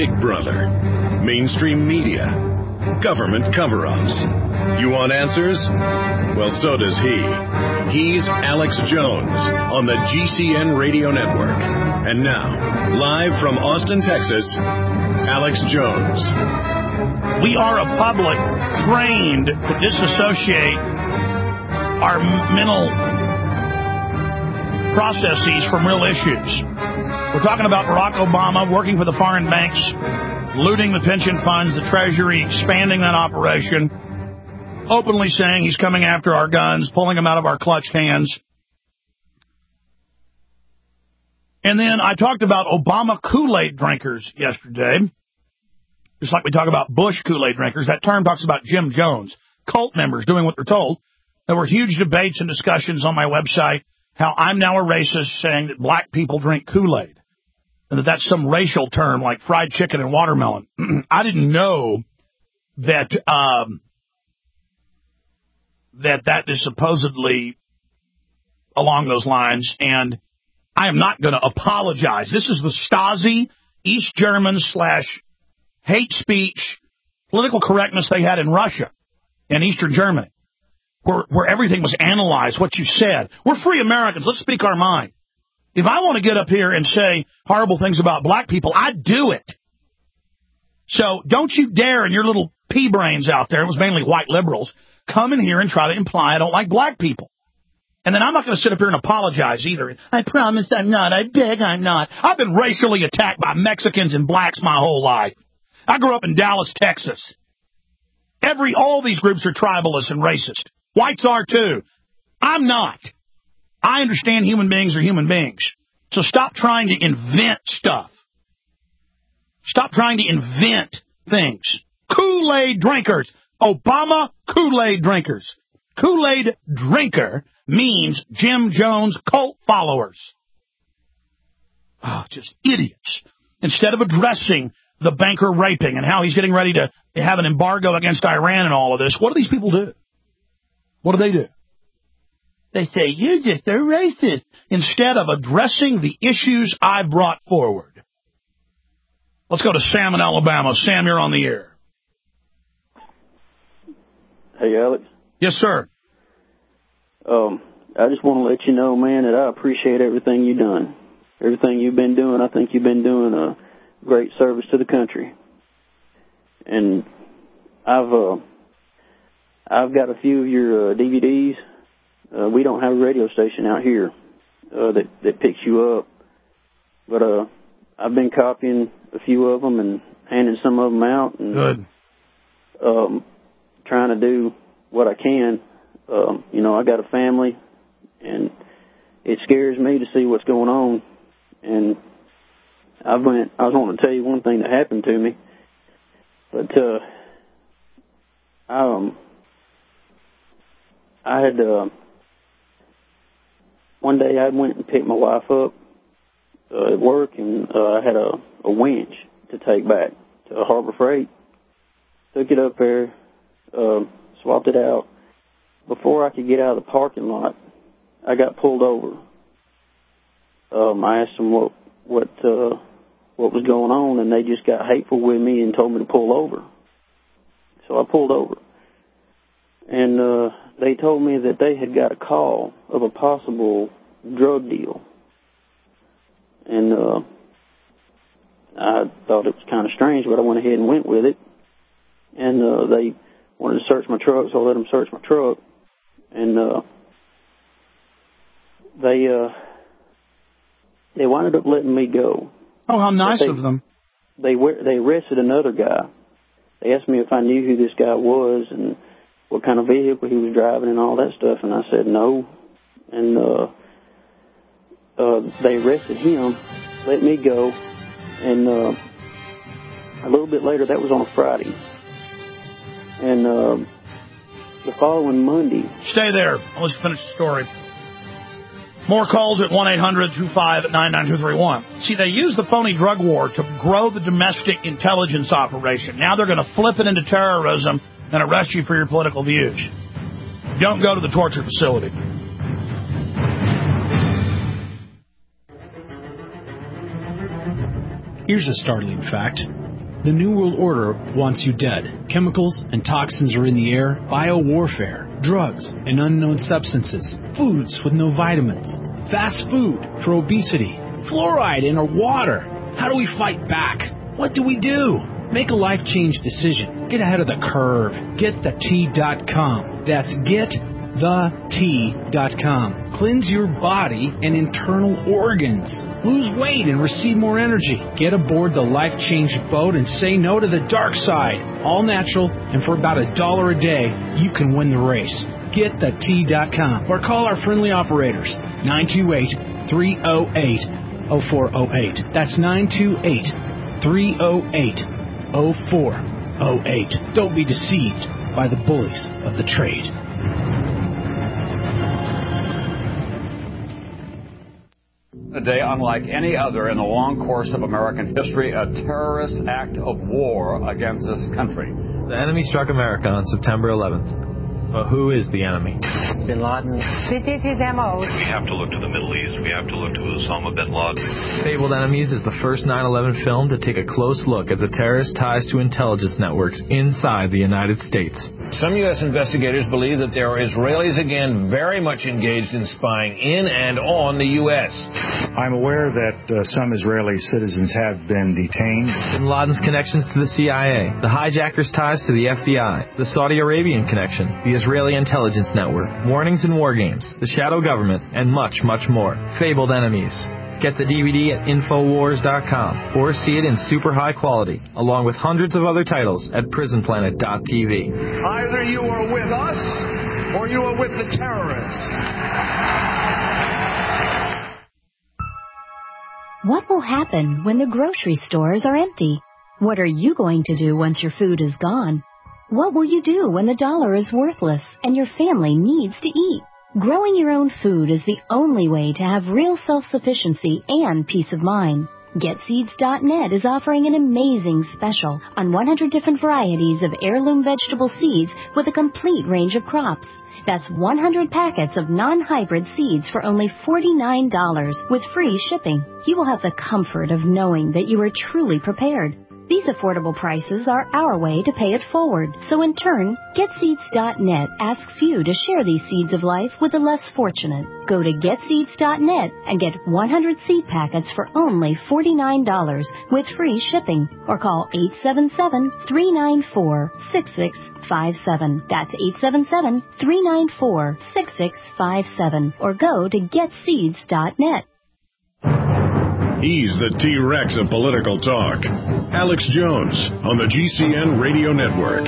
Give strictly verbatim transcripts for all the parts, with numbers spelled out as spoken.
Big Brother, mainstream media, government cover-ups. You want answers? Well, so does he. He's Alex Jones on the G C N Radio Network. And now, live from Austin, Texas, Alex Jones. We are a public trained to disassociate our mental processes from real issues. We're talking about Barack Obama working for the foreign banks, looting the pension funds, the Treasury, expanding that operation, openly saying he's coming after our guns, pulling them out of our clutched hands. And then I talked about Obama Kool-Aid drinkers yesterday, just like we talk about Bush Kool-Aid drinkers. That term talks about Jim Jones, cult members doing what they're told. There were huge debates and discussions on my website how I'm now a racist saying that black people drink Kool-Aid and that that's some racial term like fried chicken and watermelon. I didn't know that um, that that is supposedly along those lines, and I am not going to apologize. This is the Stasi, East German slash hate speech, political correctness they had in Russia and Eastern Germany, where, where everything was analyzed, what you said. We're free Americans. Let's speak our mind. If I want to get up here and say horrible things about black people, I do it. So don't you dare in your little pea brains out there, it was mainly white liberals, come in here and try to imply I don't like black people. And then I'm not going to sit up here and apologize either. I promise I'm not. I beg I'm not. I've been racially attacked by Mexicans and blacks my whole life. I grew up in Dallas, Texas. Every, all these groups are tribalist and racist. Whites are too. I'm not. I understand human beings are human beings. So stop trying to invent stuff. Stop trying to invent things. Kool-Aid drinkers. Obama Kool-Aid drinkers. Kool-Aid drinker means Jim Jones cult followers. Oh, just idiots. Instead of addressing the banker raping and how he's getting ready to have an embargo against Iran and all of this, what do these people do? What do they do? They say, you're just a racist, instead of addressing the issues I brought forward. Let's go to Sam in Alabama. Sam, you're on the air. Hey, Alex. Yes, sir. Um, I just want to let you know, man, that I appreciate everything you've done. Everything you've been doing, I think you've been doing a great service to the country. And I've uh, I've got a few of your uh, D V Ds. Uh, we don't have a radio station out here uh, that, that picks you up. But uh, I've been copying a few of them and handing some of them out. And, Good. Um, trying to do what I can. Um, you know, I got a family, and it scares me to see what's going on. And I went, I was wanting to tell you one thing that happened to me. But uh, um, I had... Uh, One day I went and picked my wife up uh, at work, and uh, I had a, a winch to take back to Harbor Freight. Took it up there, uh, swapped it out. Before I could get out of the parking lot, I got pulled over. Um, I asked them what what uh, what was going on, and they just got hateful with me and told me to pull over. So I pulled over. And uh, they told me that they had got a call of a possible drug deal. And uh, I thought it was kind of strange, but I went ahead and went with it. And uh, they wanted to search my truck, so I let them search my truck. And uh, they uh, they wound up letting me go. Oh, how nice they, of them. They they arrested another guy. They asked me if I knew who this guy was and what kind of vehicle he was driving and all that stuff, and I said no. And uh, uh, they arrested him, let me go, and uh, a little bit later, that was on a Friday. And uh, the following Monday... Stay there. Let's finish the story. More calls at one eight hundred two five nine nine two three one. See, they use the phony drug war to grow the domestic intelligence operation. Now they're going to flip it into terrorism and arrest you for your political views. Don't go to the torture facility. Here's a startling fact. The New World Order wants you dead. Chemicals and toxins are in the air, biowarfare, drugs and unknown substances, foods with no vitamins, fast food for obesity, fluoride in our water. How do we fight back? What do we do? Make a life change decision. Get ahead of the curve. Get the tea dot com. That's get the tea dot com. Cleanse your body and internal organs. Lose weight and receive more energy. Get aboard the Life Change boat and say no to the dark side. All natural, and for about a dollar a day, you can win the race. Get the tea dot com or call our friendly operators, nine two eight, three oh eight, oh four oh eight. That's nine two eight, three oh eight, oh four oh eight. Don't be deceived by the bullies of the trade. A day unlike any other in the long course of American history, a terrorist act of war against this country. The enemy struck America on September eleventh. But who is the enemy? Bin Laden. This is his M O. We have to look to the Middle East. We have to look to Osama bin Laden. Fabled Enemies is the first nine eleven film to take a close look at the terrorist ties to intelligence networks inside the United States. Some U S investigators believe that there are Israelis again very much engaged in spying in and on the U S. I'm aware that uh, some Israeli citizens have been detained. Bin Laden's connections to the C I A, the hijackers' ties to the F B I, the Saudi Arabian connection, the Israeli intelligence network, warnings and war games, the shadow government, and much, much more. Fabled Enemies. Get the D V D at Infowars dot com or see it in super high quality, along with hundreds of other titles at Prison Planet dot T V. Either you are with us or you are with the terrorists. What will happen when the grocery stores are empty? What are you going to do once your food is gone? What will you do when the dollar is worthless and your family needs to eat? Growing your own food is the only way to have real self-sufficiency and peace of mind. Get Seeds dot net is offering an amazing special on one hundred different varieties of heirloom vegetable seeds with a complete range of crops. That's one hundred packets of non-hybrid seeds for only forty-nine dollars with free shipping. You will have the comfort of knowing that you are truly prepared. These affordable prices are our way to pay it forward. So in turn, Get Seeds dot net asks you to share these seeds of life with the less fortunate. Go to Get Seeds dot net and get one hundred seed packets for only forty-nine dollars with free shipping. Or call eight seven seven, three nine four, six six five seven. That's eight seven seven, three nine four, six six five seven. Or go to Get Seeds dot net. He's the T-Rex of political talk. Alex Jones on the G C N Radio Network.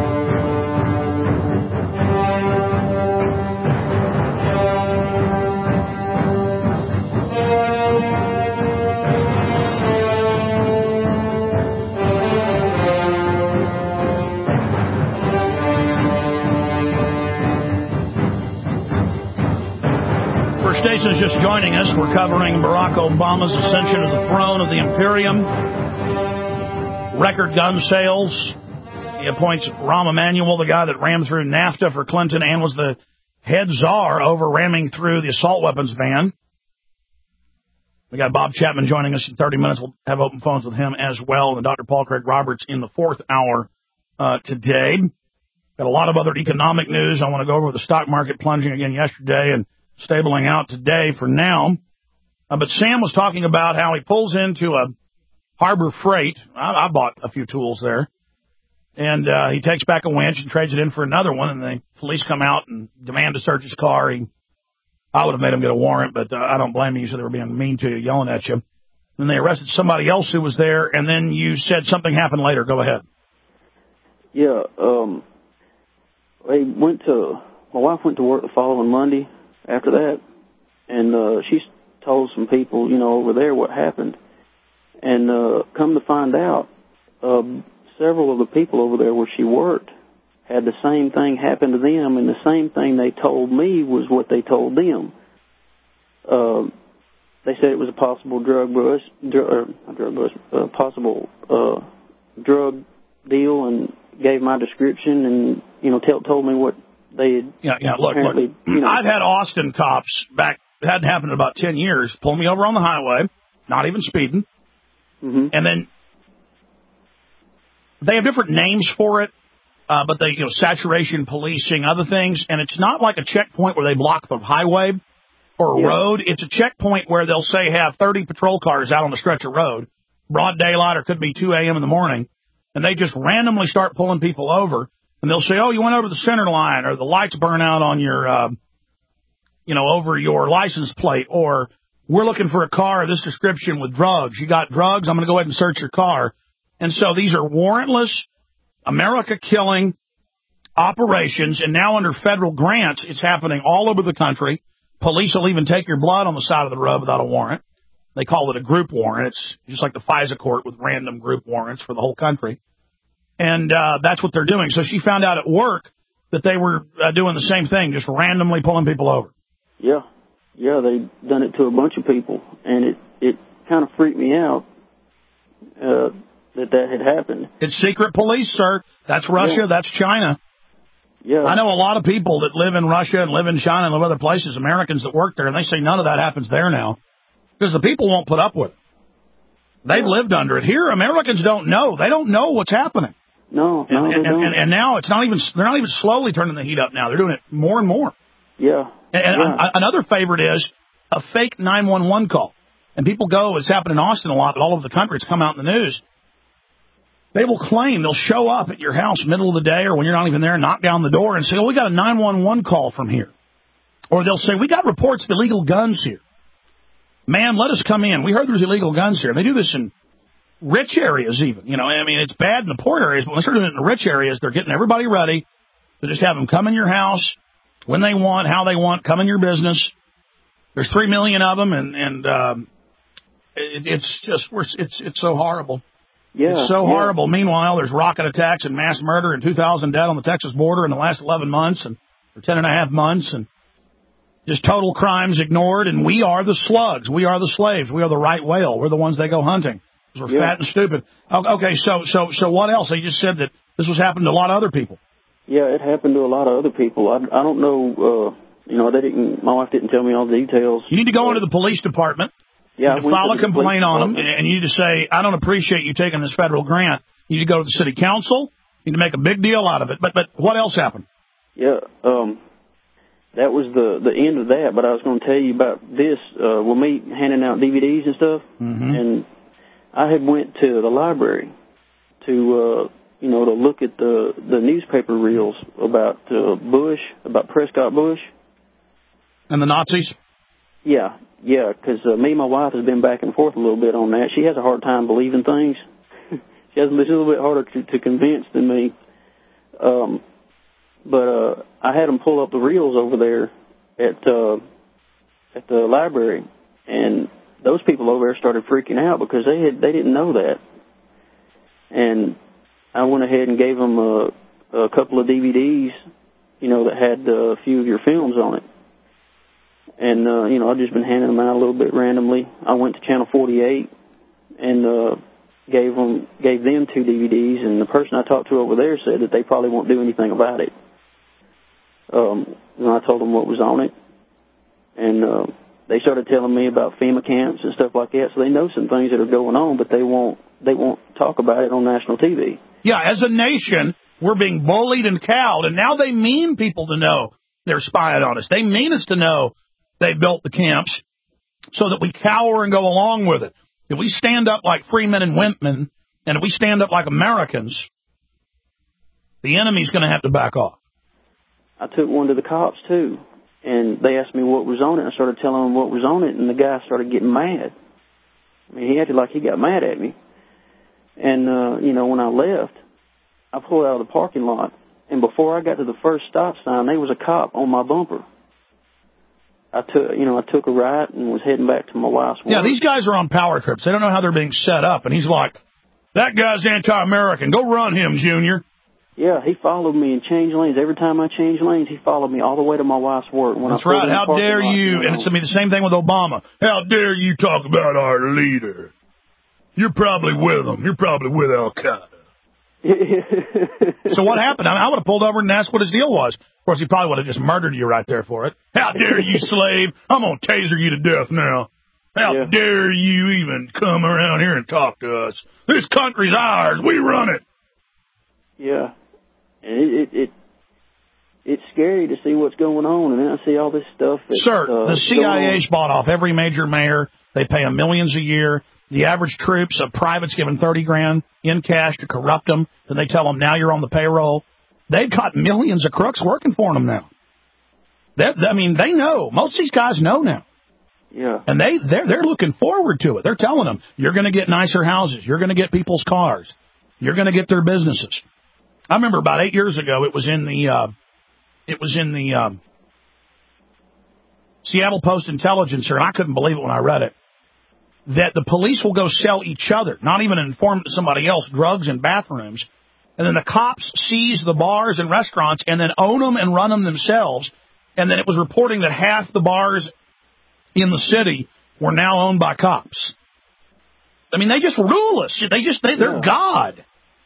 Stations just joining us. We're covering Barack Obama's ascension to the throne of the Imperium. Record gun sales. He appoints Rahm Emanuel, the guy that rammed through NAFTA for Clinton and was the head czar over ramming through the assault weapons ban. We got Bob Chapman joining us in thirty minutes. We'll have open phones with him as well. And Doctor Paul Craig Roberts in the fourth hour uh, today. Got a lot of other economic news. I want to go over the stock market plunging again yesterday and stabling out today for now. Uh, but Sam was talking about how he pulls into a Harbor Freight. I, I bought a few tools there. And uh, he takes back a winch and trades it in for another one. And the police come out and demand to search his car. He, I would have made him get a warrant, but uh, I don't blame you. You said they were being mean to you, yelling at you. Then they arrested somebody else who was there. And then you said something happened later. Go ahead. Yeah. Um, they went to, my wife went to work the following Monday. After that, and uh, she told some people, you know, over there what happened. And uh, come to find out, uh, several of the people over there where she worked had the same thing happen to them, and the same thing they told me was what they told them. Uh, they said it was a possible drug bust, dr- or drug bust, uh, possible uh, drug deal, and gave my description, and you know, tell, told me what. They had yeah, yeah. Look, look you know, I've had Austin cops back. It hadn't happened in about ten years. Pull me over on the highway, not even speeding, mm-hmm. and then they have different names for it, uh, but they, you know, saturation policing, other things, and it's not like a checkpoint where they block the highway or a yeah. road. It's a checkpoint where they'll say have thirty patrol cars out on the stretch of road, broad daylight, or could be two a.m. in the morning, and they just randomly start pulling people over, and they'll say, oh, you went over the center line, or the lights burn out on your, uh, you know, over your license plate, or we're looking for a car of this description with drugs. You got drugs? I'm going to go ahead and search your car. And so these are warrantless, America-killing operations, and now under federal grants, it's happening all over the country. Police will even take your blood on the side of the road without a warrant. They call it a group warrant. It's just like the FISA court with random group warrants for the whole country. And uh, that's what they're doing. So she found out at work that they were uh, doing the same thing, just randomly pulling people over. Yeah. Yeah, they've done it to a bunch of people. And it, it kind of freaked me out uh, that that had happened. It's secret police, sir. That's Russia. Yeah. That's China. Yeah. I know a lot of people that live in Russia and live in China and live other places, Americans that work there, and they say none of that happens there now because the people won't put up with it. They've yeah. lived under it. Here, Americans don't know. They don't know what's happening. No, no, and, they and, don't. And, and now it's not even, they're not even slowly turning the heat up now. They're doing it more and more. Yeah. And, and yeah. a, another favorite is a fake nine one one call. And people go, it's happened in Austin a lot, but all over the country, it's come out in the news. They will claim, they'll show up at your house middle of the day or when you're not even there, knock down the door and say, oh, we got a nine one one call from here. Or they'll say, we got reports of illegal guns here. Ma'am, let us come in. We heard there's illegal guns here. And they do this in rich areas even. You know, I mean, it's bad in the poor areas, but when they start doing it in the rich areas, they're getting everybody ready to just have them come in your house when they want, how they want, come in your business. There's three million of them, and, and um, it, it's just, it's it's so horrible. Yeah, it's so yeah. horrible. Meanwhile, there's rocket attacks and mass murder and two thousand dead on the Texas border in the last eleven months, and or ten and a half months, and just total crimes ignored. And we are the slugs. We are the slaves. We are the right whale. We're the ones they go hunting. We're yeah. fat and stupid. Okay, so so so what else? They just said that this was happening to a lot of other people. Yeah, it happened to a lot of other people. I, I don't know. Uh, you know, they didn't. My wife didn't tell me all the details. You need to go into the police department. Yeah, you need to file a complaint on them, and you need to say, I don't appreciate you taking this federal grant. You need to go to the city council. You need to make a big deal out of it. But but what else happened? Yeah, um, that was the, the end of that. But I was going to tell you about this. Uh, with me handing out D V Ds and stuff, mm-hmm. and I had went to the library to, uh, you know, to look at the, the newspaper reels about uh, Bush, about Prescott Bush. And the Nazis? Yeah, yeah, because uh, me and my wife has been back and forth a little bit on that. She has a hard time believing things. She has a little bit harder to, to convince than me. Um, but uh, I had them pull up the reels over there at uh, at the library, and those people over there started freaking out because they had they didn't know that. And I went ahead and gave them a, a couple of D V Ds, you know, that had uh, a few of your films on it. And, uh, you know, I've just been handing them out a little bit randomly. I went to Channel forty-eight and uh, gave them gave them two D V Ds, and the person I talked to over there said that they probably won't do anything about it. Um, and I told them what was on it. And uh, they started telling me about FEMA camps and stuff like that, so they know some things that are going on, but they won't they won't talk about it on national T V. Yeah, as a nation, we're being bullied and cowed, and now they mean people to know they're spying on us. They mean us to know they built the camps so that we cower and go along with it. If we stand up like free men and women, and if we stand up like Americans, the enemy's going to have to back off. I took one to the cops, too, and they asked me what was on it. I started telling them what was on it, and the guy started getting mad. I mean, he acted like he got mad at me. And, uh, you know, when I left, I pulled out of the parking lot, and before I got to the first stop sign, there was a cop on my bumper. I took, you know, I took a right and was heading back to my wife's work. Yeah, these guys are on power trips. They don't know how they're being set up. And he's like, that guy's anti-American. Go run him, Junior. Yeah, he followed me and changed lanes. Every time I changed lanes, he followed me all the way to my wife's work. When That's I right. How dare you? you know. And it's going to be the same thing with Obama. How dare you talk about our leader? You're probably with him. You're probably with Al-Qaeda. So what happened? I, mean, I would have pulled over and asked what his deal was. Of course, he probably would have just murdered you right there for it. How dare you, slave? I'm going to taser you to death now. How yeah. dare you even come around here and talk to us? This country's ours. We run it. Yeah. And it, it, it it's scary to see what's going on, and then I see all this stuff. That, Sir, uh, the C I A's bought off every major mayor. They pay them millions a year. The average troops of privates given thirty grand in cash to corrupt them. Then they tell them, now you're on the payroll. They've got millions of crooks working for them now. They're, I mean, they know. Most of these guys know now. Yeah. And they, they're, they're looking forward to it. They're telling them, you're going to get nicer houses. You're going to get people's cars. You're going to get their businesses. I remember about eight years ago, it was in the, uh, it was in the, um, Seattle Post-Intelligencer, and I couldn't believe it when I read it, that the police will go sell each other, not even inform somebody else, drugs in bathrooms, and then the cops seize the bars and restaurants and then own them and run them themselves. And then it was reporting that half the bars in the city were now owned by cops. I mean, they just rule us. They just, they, they're yeah. God.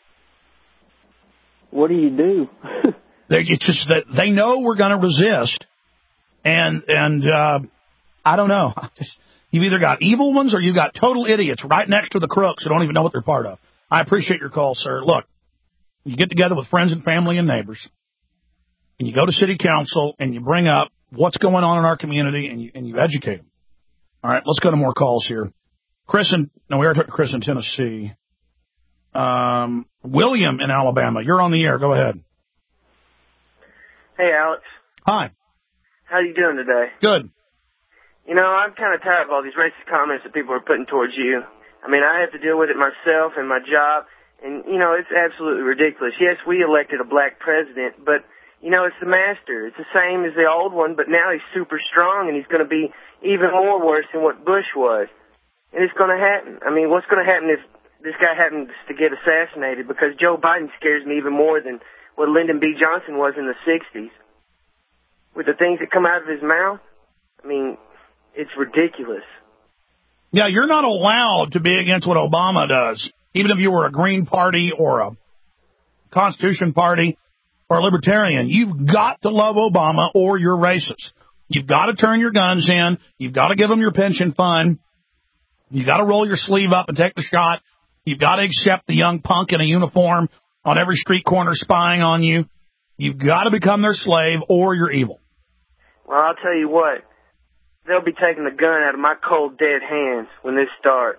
What do you do? they, it's just that they know we're going to resist. And, and, uh, I don't know. You've either got evil ones or you've got total idiots right next to the crooks who don't even know what they're part of. I appreciate your call, sir. Look, you get together with friends and family and neighbors, and you go to city council and you bring up what's going on in our community, and you, and you educate them. All right, let's go to more calls here. Chris in, no, we already talked to Chris in Tennessee. Um, William in Alabama, you're on the air. Go ahead. Hey, Alex. Hi. How you doing today? Good. You know, I'm kind of tired of all these racist comments that people are putting towards you. I mean, I have to deal with it myself and my job, and, you know, it's absolutely ridiculous. Yes, we elected a black president, but, you know, it's the master. It's the same as the old one, but now he's super strong, and he's going to be even more worse than what Bush was. And it's going to happen. I mean, what's going to happen if this guy happens to get assassinated? Because Joe Biden scares me even more than what Lyndon B. Johnson was in the sixties. With the things that come out of his mouth, I mean, it's ridiculous. Yeah, you're not allowed to be against what Obama does, even if you were a Green Party or a Constitution Party or a Libertarian. You've got to love Obama or you're racist. You've got to turn your guns in. You've got to give them your pension fund. You've got to roll your sleeve up and take the shot. You've got to accept the young punk in a uniform on every street corner spying on you. You've got to become their slave or you're evil. Well, I'll tell you what. They'll be taking the gun out of my cold, dead hands when this starts.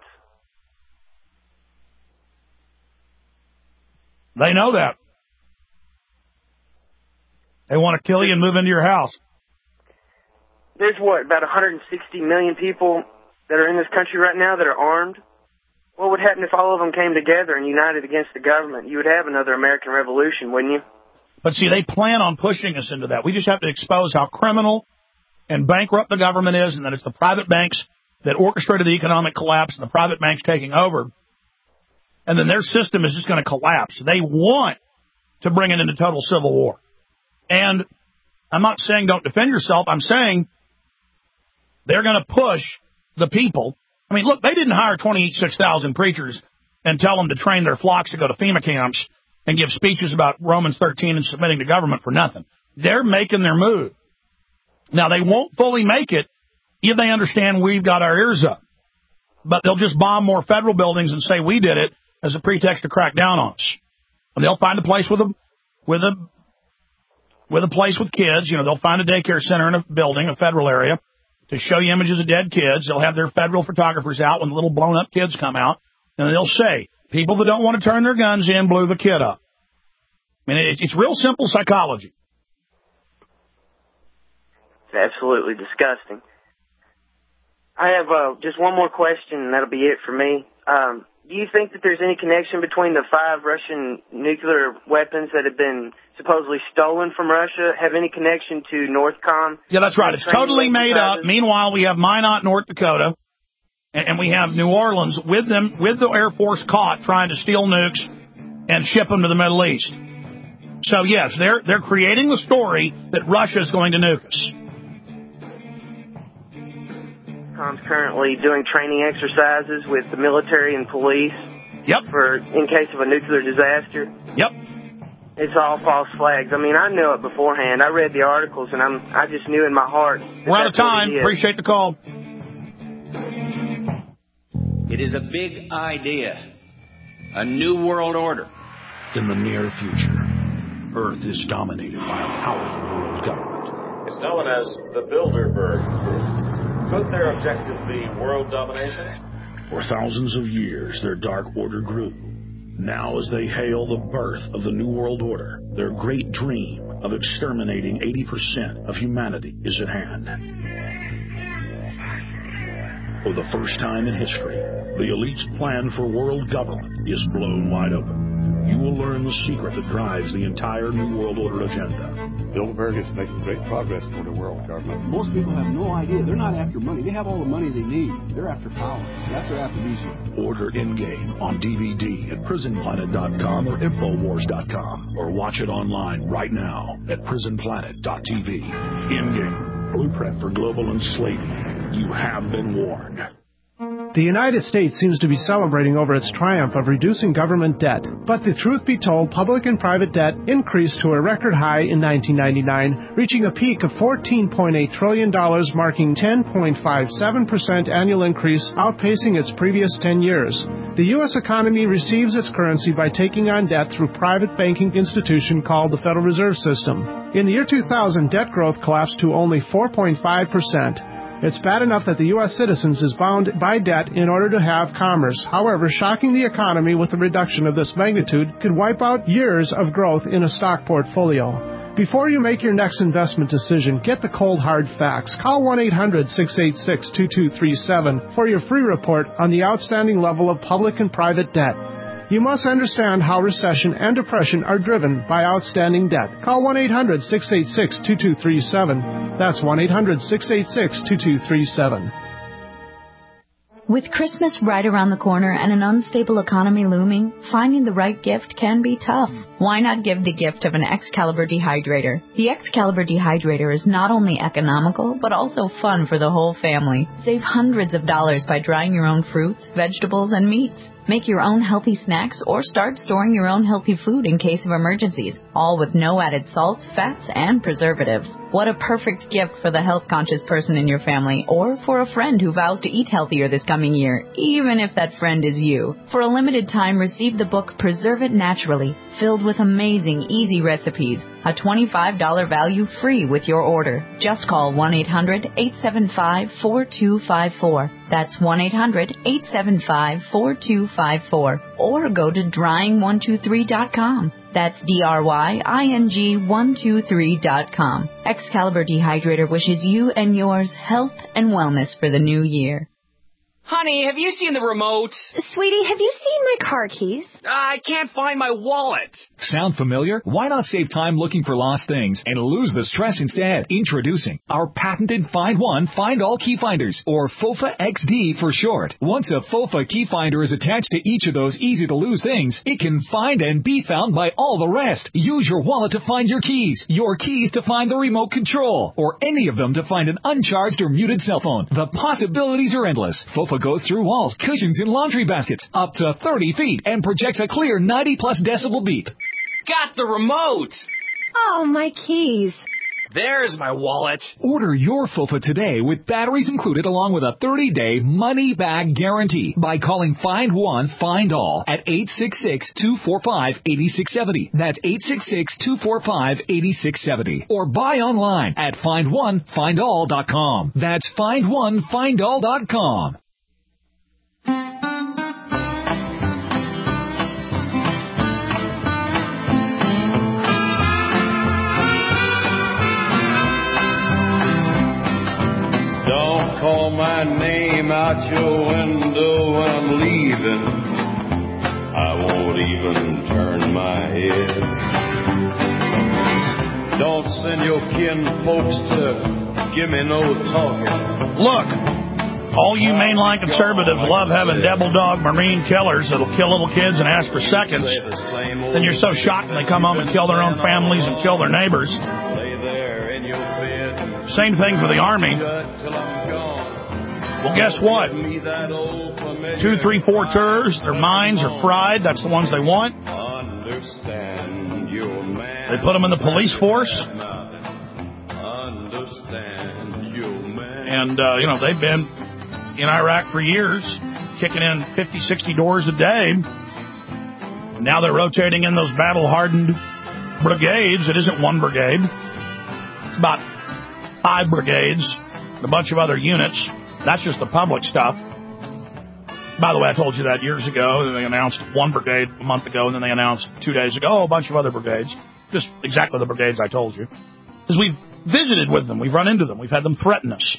They know that. They want to kill you and move into your house. There's, what, about one hundred sixty million people that are in this country right now that are armed? What would happen if all of them came together and united against the government? You would have another American Revolution, wouldn't you? But see, they plan on pushing us into that. We just have to expose how criminal and bankrupt the government is, and that it's the private banks that orchestrated the economic collapse and the private banks taking over. And then their system is just going to collapse. They want to bring it into total civil war. And I'm not saying don't defend yourself. I'm saying they're going to push the people. I mean, look, they didn't hire twenty-six thousand preachers and tell them to train their flocks to go to FEMA camps and give speeches about Romans thirteen and submitting to government for nothing. They're making their move. Now, they won't fully make it if they understand we've got our ears up. But they'll just bomb more federal buildings and say we did it as a pretext to crack down on us. And they'll find a place with a, with a, with a place with kids. You know, they'll find a daycare center in a building, a federal area, to show you images of dead kids. They'll have their federal photographers out when the little blown-up kids come out, and they'll say, people that don't want to turn their guns in blew the kid up. I mean, it, it's real simple psychology. It's absolutely disgusting. I have uh, just one more question, and that'll be it for me. Um, do you think that there's any connection between the five Russian nuclear weapons that have been supposedly stolen from Russia, have any connection to Northcom? Yeah, that's right. It's totally made up. Meanwhile, we have Minot, North Dakota, and, and we have New Orleans with them, with the Air Force caught trying to steal nukes and ship them to the Middle East. So, yes, they're they're creating the story that Russia is going to nuke us. Com's currently doing training exercises with the military and police. Yep. For in case of a nuclear disaster. Yep. It's all false flags. I mean, I knew it beforehand. I read the articles, and I'm I just knew in my heart. We're out of time. Appreciate the call. It is a big idea, a new world order. in the near future, Earth is dominated by a powerful world government. It's known as the Bilderberg Group. Could their objective be world domination? For thousands of years, their dark order grew. Now, as they hail the birth of the New World Order, their great dream of exterminating eighty percent of humanity is at hand. For the first time in history, the elite's plan for world government is blown wide open. You will learn the secret that drives the entire New World Order agenda. Bilderberg is making great progress toward a world government. Most people have no idea. They're not after money. They have all the money they need. They're after power. That's their aphrodisiac. Order Endgame on D V D at prison planet dot com or infowars dot com, or watch it online right now at prison planet dot t v. Endgame, blueprint for global enslaving. You have been warned. The United States seems to be celebrating over its triumph of reducing government debt. But the truth be told, public and private debt increased to a record high in nineteen ninety-nine, reaching a peak of fourteen point eight trillion dollars, marking ten point five seven percent annual increase, outpacing its previous ten years. The U S economy receives its currency by taking on debt through a private banking institution called the Federal Reserve System. In the year two thousand, debt growth collapsed to only four point five percent. It's bad enough that the U S citizens is bound by debt in order to have commerce. However, shocking the economy with a reduction of this magnitude could wipe out years of growth in a stock portfolio. Before you make your next investment decision, get the cold hard facts. Call one eight hundred six eight six two two three seven for your free report on the outstanding level of public and private debt. You must understand how recession and depression are driven by outstanding debt. Call one eight hundred six eight six two two three seven. That's one eight hundred six eight six two two three seven. With Christmas right around the corner and an unstable economy looming, finding the right gift can be tough. Why not give the gift of an Excalibur dehydrator? The Excalibur dehydrator is not only economical, but also fun for the whole family. Save hundreds of dollars by drying your own fruits, vegetables, and meats. Make your own healthy snacks or start storing your own healthy food in case of emergencies, all with no added salts, fats, and preservatives. What a perfect gift for the health-conscious person in your family or for a friend who vows to eat healthier this coming year, even if that friend is you. For a limited time, receive the book Preserve It Naturally, filled with amazing, easy recipes. A twenty-five dollars value free with your order. Just call one eight hundred eight seven five four two five four. That's one eight hundred eight seven five four two five four. Or go to drying one two three dot com. That's D R Y I N G one two three dot com. Excalibur Dehydrator wishes you and yours health and wellness for the new year. Honey, have you seen the remote? Sweetie, have you seen my car keys? I can't find my wallet. Sound familiar? Why not save time looking for lost things and lose the stress instead? Introducing our patented Find One, Find All Key Finders, or FOFA X D for short. Once a FOFA key finder is attached to each of those easy-to-lose things, it can find and be found by all the rest. Use your wallet to find your keys, your keys to find the remote control, or any of them to find an uncharged or muted cell phone. The possibilities are endless. FOFA goes through walls, cushions, and laundry baskets up to thirty feet and projects a clear ninety plus decibel beep. Got the remote! Oh, my keys. There's my wallet. Order your FOFA today with batteries included along with a thirty day money-back guarantee by calling Find One, Find All at eight six six two four five eight six seven zero. That's eight six six two four five eight six seven zero. Or buy online at find one find all dot com. That's find one find all dot com. Don't call my name out your window when I'm leaving. I won't even turn my head. Don't send your kin folks to give me no talking. Look, all you mainline conservatives love having devil dog marine killers that'll kill little kids and ask for seconds. Then you're so shocked when they come home and kill their own families and kill their neighbors. Same thing for the Army. Well, guess what? Two, three, four tours, their minds are fried. That's the ones they want. They put them in the police force. And, uh, you know, they've been in Iraq for years, kicking in fifty, sixty doors a day. Now they're rotating in those battle-hardened brigades. It isn't one brigade. It's about five brigades, a bunch of other units. That's just the public stuff. By the way, I told you that years ago. They announced one brigade a month ago, and then they announced two days ago, oh, a bunch of other brigades. Just exactly the brigades I told you. Because we've visited with them. We've run into them. We've had them threaten us.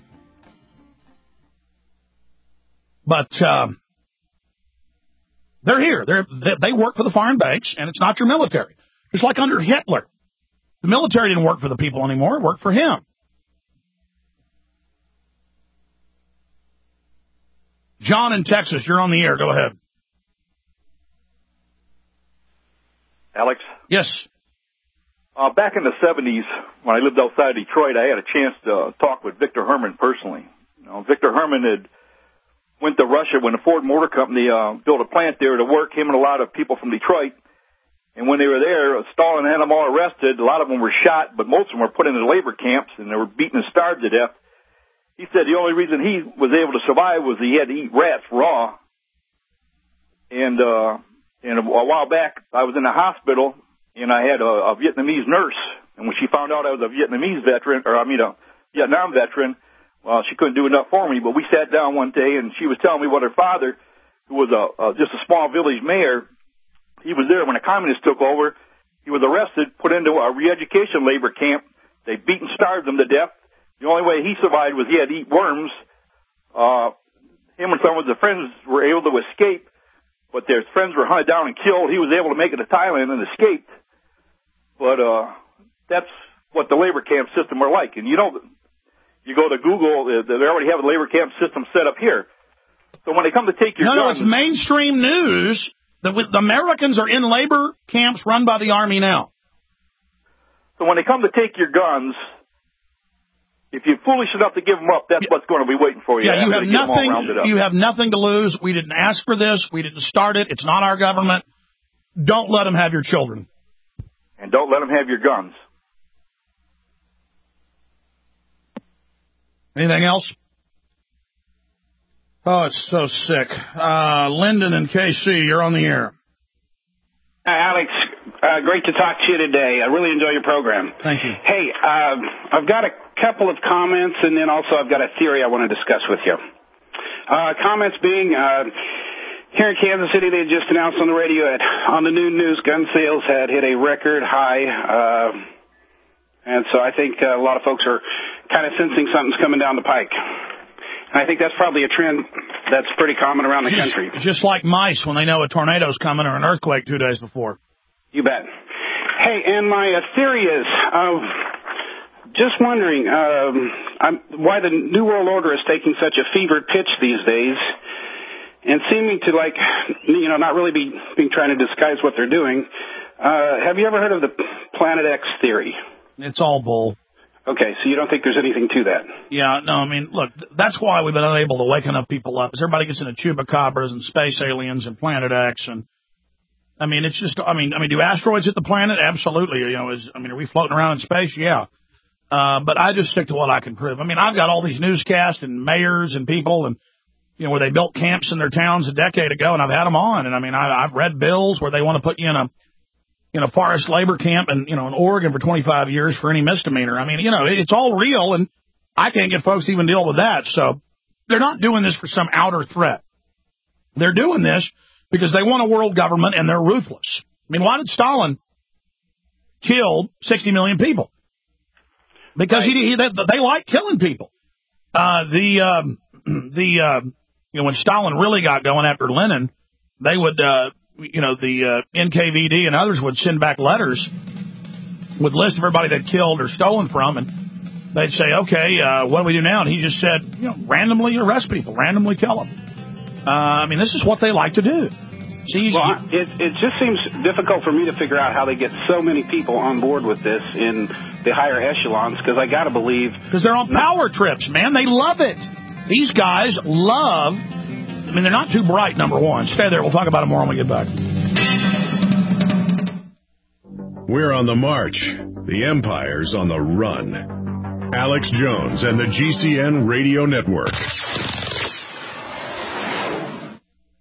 But uh, they're here. They're, they work for the foreign banks, and it's not your military. Just like under Hitler. The military didn't work for the people anymore. It worked for him. John in Texas, you're on the air. Go ahead. Alex? Yes. Uh, back in the seventies, when I lived outside Detroit, I had a chance to talk with Victor Herman personally. You know, Victor Herman had went to Russia when the Ford Motor Company uh, built a plant there to work, him and a lot of people from Detroit. And when they were there, Stalin had them all arrested. A lot of them were shot, but most of them were put into labor camps, and they were beaten and starved to death. He said the only reason he was able to survive was he had to eat rats raw. And uh, and a, a while back, I was in the hospital, and I had a, a Vietnamese nurse. And when she found out I was a Vietnamese veteran, or I mean a Vietnam veteran, well, she couldn't do enough for me. But we sat down one day, and she was telling me what her father, who was a, a just a small village mayor, he was there when the communists took over. He was arrested, put into a re-education labor camp. They beat and starved him to death. The only way he survived was he had to eat worms. Uh, him and some of his friends were able to escape, but their friends were hunted down and killed. He was able to make it to Thailand and escaped. But uh, that's what the labor camp system are like. And you know, you go to Google, they already have a labor camp system set up here. So when they come to take your no, guns... No, it's mainstream news that with, the Americans are in labor camps run by the Army now. So when they come to take your guns... If you're foolish enough to give them up, that's what's going to be waiting for you. Yeah, you have nothing. You have nothing to lose. We didn't ask for this. We didn't start it. It's not our government. Don't let them have your children. And don't let them have your guns. Anything else? Oh, it's so sick. Uh, Lyndon and K C, you're on the air. Uh, Alex, uh, great to talk to you today. I really enjoy your program. Thank you. Hey, uh, I've got a couple of comments, and then also I've got a theory I want to discuss with you. Uh, comments being, uh, here in Kansas City, they just announced on the radio at, on the noon news, gun sales had hit a record high, uh, and so I think uh, a lot of folks are kind of sensing something's coming down the pike. And I think that's probably a trend that's pretty common around the just, country. Just like mice when they know a tornado's coming or an earthquake two days before. You bet. Hey, and my uh, theory is, uh, just wondering um, I'm, why the New World Order is taking such a fevered pitch these days and seeming to, like, you know, not really be, be trying to disguise what they're doing. Uh, have you ever heard of the Planet X theory? It's all bull. Okay, so you don't think there's anything to that? Yeah, no, I mean, look, that's why we've been unable to waken up people up, is everybody gets into chupacabras and space aliens and Planet X, and, I mean, it's just, I mean, I mean, do asteroids hit the planet? Absolutely, you know, is, I mean, are we floating around in space? Yeah. Uh, but I just stick to what I can prove. I mean, I've got all these newscasts and mayors and people, and, you know, where they built camps in their towns a decade ago, and I've had them on, and, I mean, I, I've read bills where they want to put you in a, in a forest labor camp in, you know, in Oregon for twenty-five years for any misdemeanor. I mean, you know, it's all real, and I can't get folks to even deal with that. So they're not doing this for some outer threat. They're doing this because they want a world government, and they're ruthless. I mean, why did Stalin kill sixty million people? Because right. he, he they, they like killing people. Uh, the, um, the, uh, you know, when Stalin really got going after Lenin, they would, uh, you know, the uh, N K V D and others would send back letters with a list of everybody they'd killed or stolen from, and they'd say, okay, uh, what do we do now? And he just said, you know, randomly arrest people, randomly kill them. Uh, I mean, this is what they like to do. See, well, you, it, it just seems difficult for me to figure out how they get so many people on board with this in the higher echelons, because I got to believe... Because they're on power trips, man. They love it. These guys love... I mean, they're not too bright, number one. Stay there. We'll talk about it more when we get back. We're on the march. The Empire's on the run. Alex Jones and the G C N Radio Network.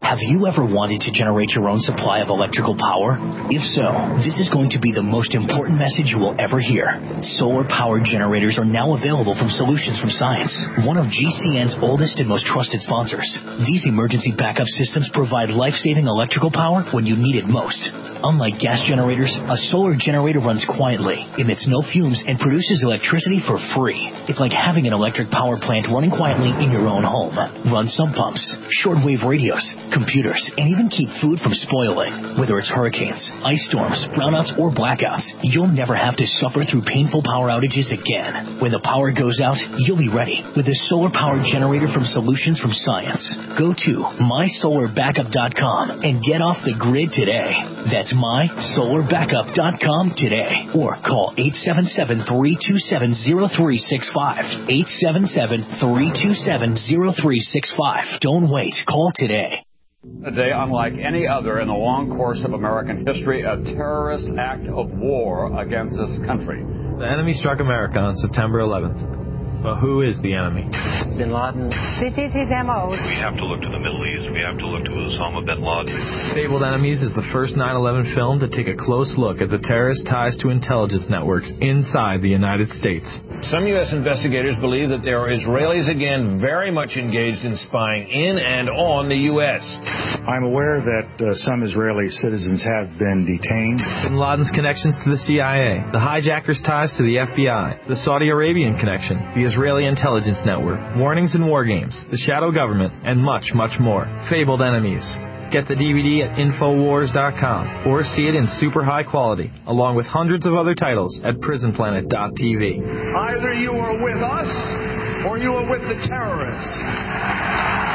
Have you ever wanted to generate your own supply of electrical power? If so, this is going to be the most important message you will ever hear. Solar-powered generators are now available from Solutions from Science, one of G C N's oldest and most trusted sponsors. These emergency backup systems provide life-saving electrical power when you need it most. Unlike gas generators, a solar generator runs quietly, emits no fumes, and produces electricity for free. It's like having an electric power plant running quietly in your own home. Run sump pumps, shortwave radios, computers, and even keep food from spoiling. Whether it's hurricanes, ice storms, brownouts, or blackouts, you'll never have to suffer through painful power outages again. When the power goes out, you'll be ready with a solar-powered generator from Solutions from Science. Go to my solar backup dot com and get off the grid today. That's my solar backup dot com today. Or call eight seven seven, three two seven, zero three six five. eight seven seven, three two seven, zero three six five. Don't wait. Call today. A day unlike any other in the long course of American history, a terrorist act of war against this country. The enemy struck America on September eleventh. But who is the enemy? Bin Laden. This is his M O. We have to look to the Middle East. We have to look to Osama bin Laden. Fabled Enemies is the first nine eleven film to take a close look at the terrorist ties to intelligence networks inside the United States. Some U S investigators believe that there are Israelis again very much engaged in spying in and on the U S. I'm aware that uh, some Israeli citizens have been detained. Bin Laden's connections to the C I A, the hijackers' ties to the F B I, the Saudi Arabian connection, the Israeli intelligence network, warnings and war games, the shadow government, and much, much more. Fabled Enemies. Get the D V D at Infowars dot com or see it in super high quality, along with hundreds of other titles at Prison Planet dot T V. Either you are with us or you are with the terrorists.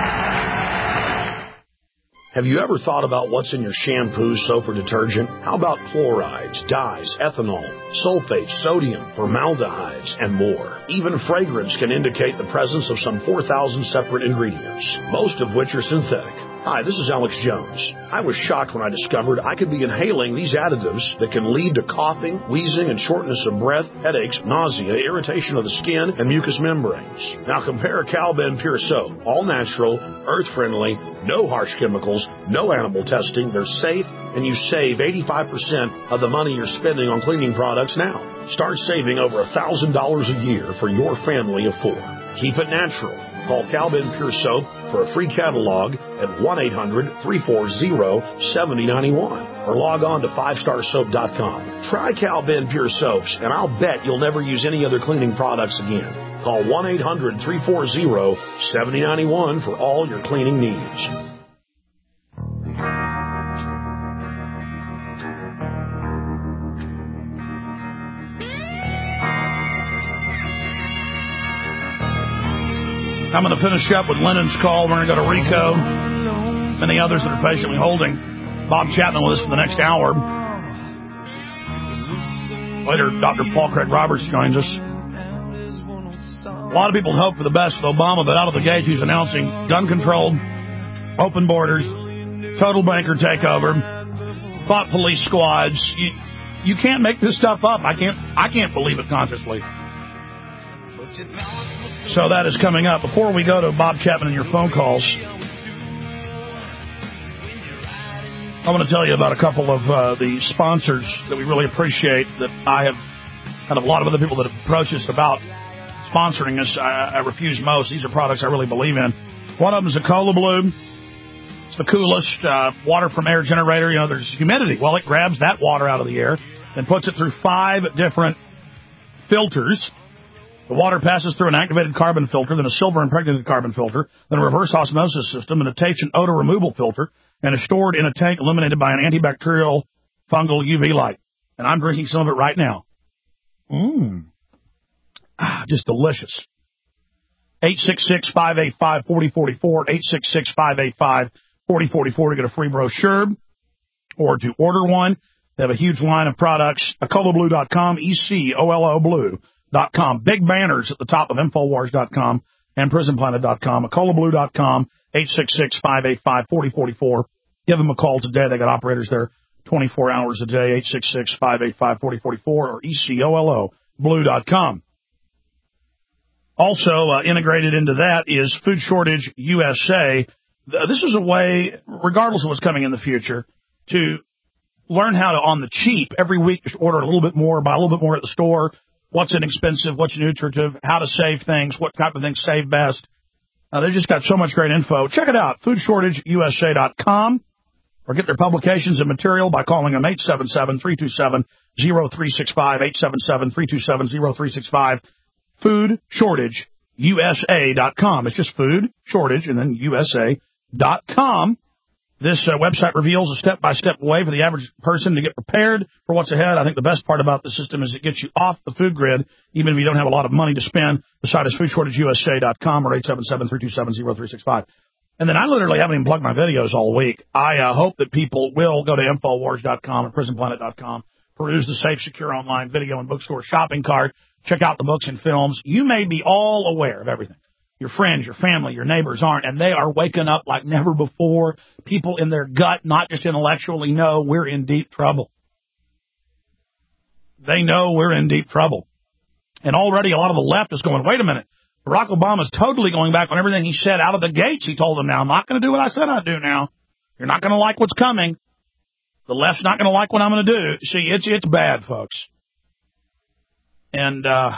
Have you ever thought about what's in your shampoo, soap, or detergent? How about chlorides, dyes, ethanol, sulfates, sodium, formaldehydes, and more? Even fragrance can indicate the presence of some four thousand separate ingredients, most of which are synthetic. Hi, this is Alex Jones. I was shocked when I discovered I could be inhaling these additives that can lead to coughing, wheezing, and shortness of breath, headaches, nausea, irritation of the skin, and mucous membranes. Now compare Cal-Ben Pure Soap. All natural, earth-friendly, no harsh chemicals, no animal testing. They're safe, and you save eighty-five percent of the money you're spending on cleaning products now. Start saving over one thousand dollars a year for your family of four. Keep it natural. Call Cal-Ben Pure Soap for a free catalog at one eight hundred, three four zero, seven zero nine one or log on to five star soap dot com. Try Cal-Ben Pure Soaps, and I'll bet you'll never use any other cleaning products again. Call one eight hundred, three four zero, seven zero nine one for all your cleaning needs. I'm going to finish up with Lennon's call. We're going to go to Rico, many others that are patiently holding. Bob Chapman with us for the next hour. Later, Doctor Paul Craig Roberts joins us. A lot of people hope for the best with Obama, but out of the gate, he's announcing gun control, open borders, total banker takeover, thought police squads. You, you can't make this stuff up. I can't. I can't believe it consciously. So that is coming up. Before we go to Bob Chapman and your phone calls, I want to tell you about a couple of uh, the sponsors that we really appreciate that I have had a lot of other people that have approached us about sponsoring us. I, I refuse most. These are products I really believe in. One of them is a Cola Blue. It's the coolest uh, water from air generator. You know, there's humidity. Well, it grabs that water out of the air and puts it through five different filters. The water passes through an activated carbon filter, then a silver impregnated carbon filter, then a reverse osmosis system, and a taste and odor removal filter, and is stored in a tank illuminated by an antibacterial fungal U V light. And I'm drinking some of it right now. Mmm. Ah, just delicious. eight six six, five eight five, four zero four four, eight six six, five eight five, four zero four four to get a free brochure or to order one. They have a huge line of products. Cola Blue dot com, E C O L O Blue dot com. Big banners at the top of Infowars dot com and Prison Planet dot com. Cola Blue dot com, eight six six, five eight five, four zero four four. Give them a call today. They got operators there twenty-four hours a day, eight six six, five eight five, four zero four four or E C O L O Blue dot com. Also uh, integrated into that is Food Shortage U S A. This is a way, regardless of what's coming in the future, to learn how to, on the cheap, every week just order a little bit more, buy a little bit more at the store, what's inexpensive, what's nutritive, how to save things, what type of things save best. Uh, they just got so much great info. Check it out, food shortage U S A dot com, or get their publications and material by calling them eight seven seven, three two seven, zero three six five, eight seven seven, three two seven, zero three six five, food shortage U S A dot com. It's just food shortage and then U S A dot com. This uh, website reveals a step-by-step way for the average person to get prepared for what's ahead. I think the best part about the system is it gets you off the food grid, even if you don't have a lot of money to spend. The site is food shortage U S A dot com or eight seven seven, three two seven, zero three six five. And then I literally haven't even plugged my videos all week. I uh, hope that people will go to infowars dot com and prison planet dot com, peruse the safe, secure online video and bookstore shopping cart, check out the books and films. You may be all aware of everything. Your friends, your family, your neighbors aren't, and they are waking up like never before. People in their gut, not just intellectually, know we're in deep trouble. They know we're in deep trouble. And already a lot of the left is going, wait a minute, Barack Obama's totally going back on everything he said out of the gates. He told them, now, I'm not going to do what I said I'd do now. You're not going to like what's coming. The left's not going to like what I'm going to do. See, it's it's bad, folks. And, uh...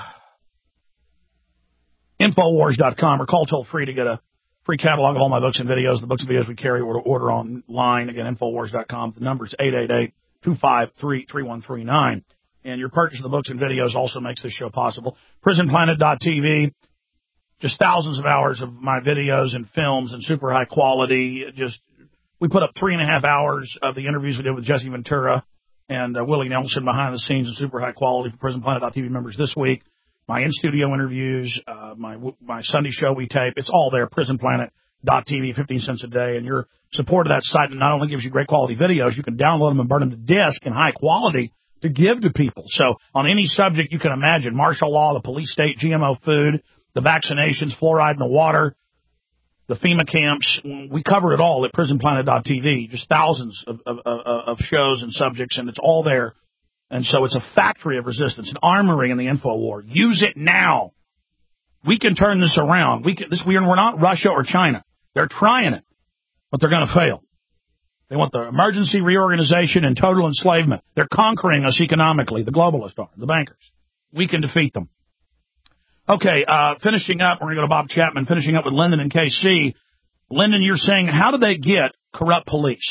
infowars dot com or call toll free to get a free catalog of all my books and videos. The books and videos we carry or to order online. Again, infowars dot com. The number is eight eight eight, two five three, three one three nine. And your purchase of the books and videos also makes this show possible. prison planet dot t v. Just thousands of hours of my videos and films and super high quality. Just we put up three and a half hours of the interviews we did with Jesse Ventura and uh, Willie Nelson behind the scenes in super high quality for prison planet dot t v members this week. My in-studio interviews, uh, my my Sunday show we tape, it's all there, prison planet dot t v, fifteen cents a day. And your support of that site not only gives you great quality videos, you can download them and burn them to disk in high quality to give to people. So on any subject you can imagine, martial law, the police state, G M O food, the vaccinations, fluoride in the water, the FEMA camps, we cover it all at prison planet dot t v. Just thousands of, of, of, of shows and subjects, and it's all there. And so it's a factory of resistance, an armory in the info war. Use it now. We can turn this around. We can, this, we're, we're not Russia or China. They're trying it, but they're going to fail. They want the emergency reorganization and total enslavement. They're conquering us economically, the globalists are, the bankers. We can defeat them. Okay, uh, finishing up, we're going to go to Bob Chapman, finishing up with Lyndon and K C. Lyndon, you're saying, how do they get corrupt police?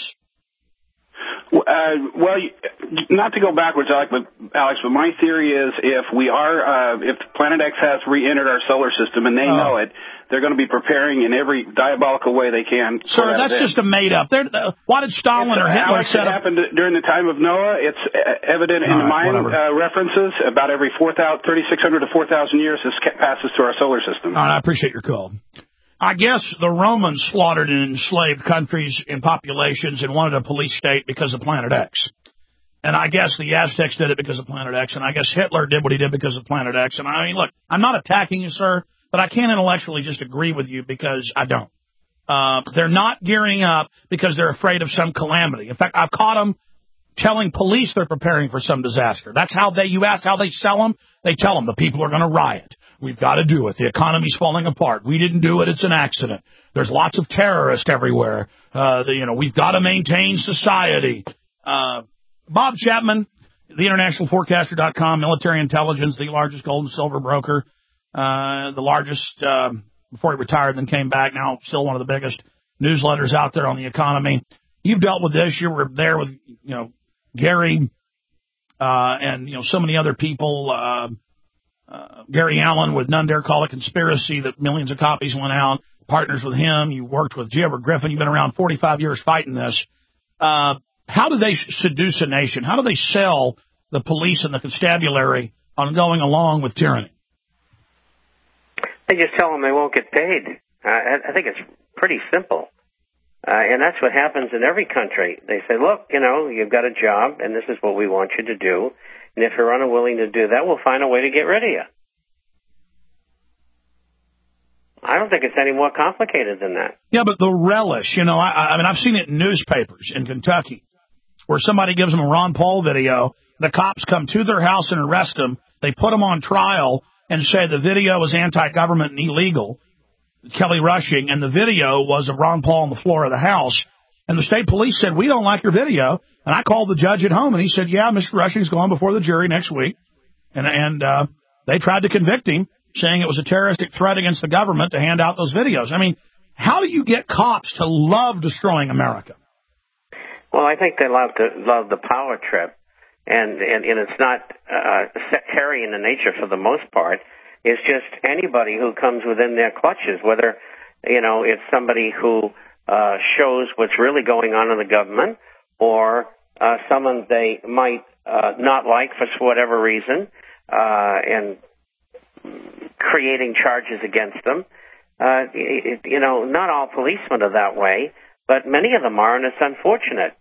Uh, well, not to go backwards, Alex, but, Alex, but my theory is if we are, uh, if Planet X has re-entered our solar system and they oh. know it, they're going to be preparing in every diabolical way they can. Sir, that's just a made-up. Uh, why did Stalin it's, or Hitler Alex, set up? It happened during the time of Noah. It's evident in right, my uh, references. About every thirty-six hundred to four thousand years, this passes through our solar system. All right, I appreciate your call. I guess the Romans slaughtered and enslaved countries and populations and wanted a police state because of Planet X. And I guess the Aztecs did it because of Planet X. And I guess Hitler did what he did because of Planet X. And I mean, look, I'm not attacking you, sir, but I can't intellectually just agree with you because I don't. Uh, they're not gearing up because they're afraid of some calamity. In fact, I've caught them telling police they're preparing for some disaster. That's how they, you ask how they sell them? They tell them the people are going to riot. We've got to do it. The economy's falling apart. We didn't do it. It's an accident. There's lots of terrorists everywhere. Uh, the, you know, we've got to maintain society. Uh, Bob Chapman, the international forecaster dot com, military intelligence, the largest gold and silver broker, uh, the largest, uh, before he retired, then came back, now still one of the biggest newsletters out there on the economy. You've dealt with this. You were there with, you know, Gary, uh, and, you know, so many other people, uh, Uh, Gary Allen with None Dare Call It Conspiracy, that millions of copies went out, partners with him. You worked with G. Edward Griffin. You've been around forty-five years fighting this. Uh, how do they seduce a nation? How do they sell the police and the constabulary on going along with tyranny? They just tell them they won't get paid. Uh, I, I think it's pretty simple. Uh, and that's what happens in every country. They say, look, you know, you've got a job, and this is what we want you to do. And if you're unwilling to do that, we'll find a way to get rid of you. I don't think it's any more complicated than that. Yeah, but the relish, you know, I, I mean, I've seen it in newspapers in Kentucky where somebody gives them a Ron Paul video. The cops come to their house and arrest them. They put them on trial and say the video is anti-government and illegal. Kelly Rushing, and the video was of Ron Paul on the floor of the House. And the state police said, we don't like your video. And I called the judge at home, and he said, yeah, Mister Rushing's going before the jury next week. And, and uh, they tried to convict him, saying it was a terroristic threat against the government to hand out those videos. I mean, how do you get cops to love destroying America? Well, I think they love to love the power trip, and and, and it's not uh, sectarian in nature for the most part. It's just anybody who comes within their clutches, whether you know it's somebody who uh, shows what's really going on in the government, or uh, someone they might uh, not like for whatever reason, uh, and creating charges against them. Uh, it, you know, not all policemen are that way, but many of them are, and it's unfortunate.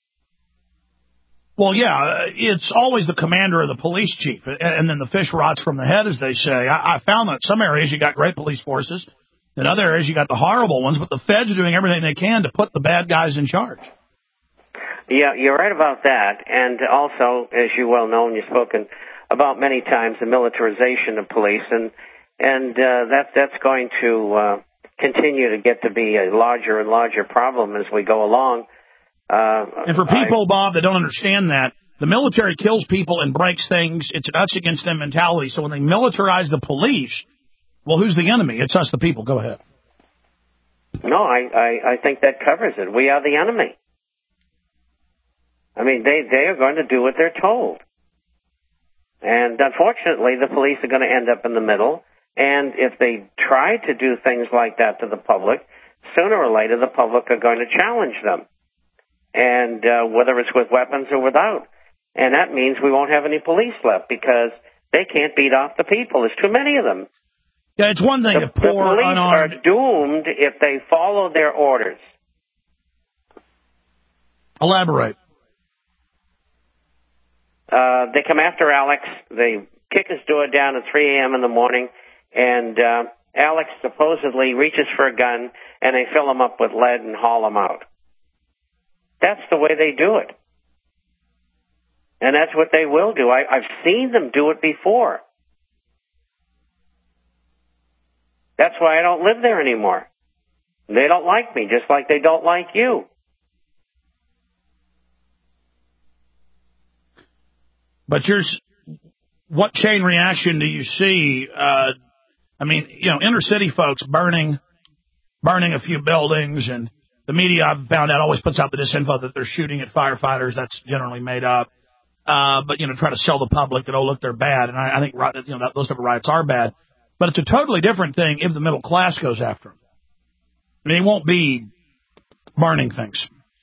Well, yeah, it's always the commander or the police chief, and then the fish rots from the head, as they say. I, I found that in some areas you got great police forces, in other areas you got the horrible ones, but the feds are doing everything they can to put the bad guys in charge. Yeah, you're right about that, and also, as you well know, and you've spoken about many times, the militarization of police, and and uh, that that's going to uh, continue to get to be a larger and larger problem as we go along. Uh, and for people, I, Bob, that don't understand that, the military kills people and breaks things. It's an us against them mentality. So when they militarize the police, well, who's the enemy? It's us, the people. Go ahead. No, I, I, I think that covers it. We are the enemy. I mean, they, they are going to do what they're told. And unfortunately, the police are going to end up in the middle. And if they try to do things like that to the public, sooner or later the public are going to challenge them. And uh, whether it's with weapons or without. And that means we won't have any police left because they can't beat off the people. There's too many of them. Yeah, it's one thing the, to pour the police unarmed... are doomed if they follow their orders. Elaborate. Uh, they come after Alex. They kick his door down at three a.m. in the morning, and uh, Alex supposedly reaches for a gun, and they fill him up with lead and haul him out. That's the way they do it. And that's what they will do. I, I've seen them do it before. That's why I don't live there anymore. They don't like me, just like they don't like you. But yours, what chain reaction do you see? Uh, I mean, you know, inner city folks burning, burning a few buildings, and the media, I've found out, always puts out the disinfo that they're shooting at firefighters. That's generally made up. Uh, but, you know, try to sell the public that, oh, look, they're bad. And I, I think, you know, that, those type of riots are bad. But it's a totally different thing if the middle class goes after them. I mean, it won't be burning things.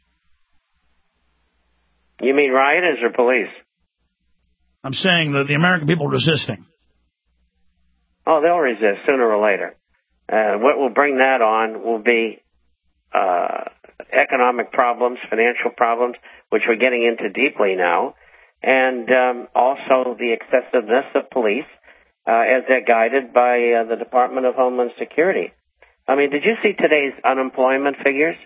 You mean rioters or police? I'm saying that the American people are resisting. Oh, they'll resist sooner or later. Uh, what will bring that on will be uh, economic problems, financial problems, which we're getting into deeply now, and um, also the excessiveness of police uh, as they're guided by uh, the Department of Homeland Security. I mean, did you see today's unemployment figures?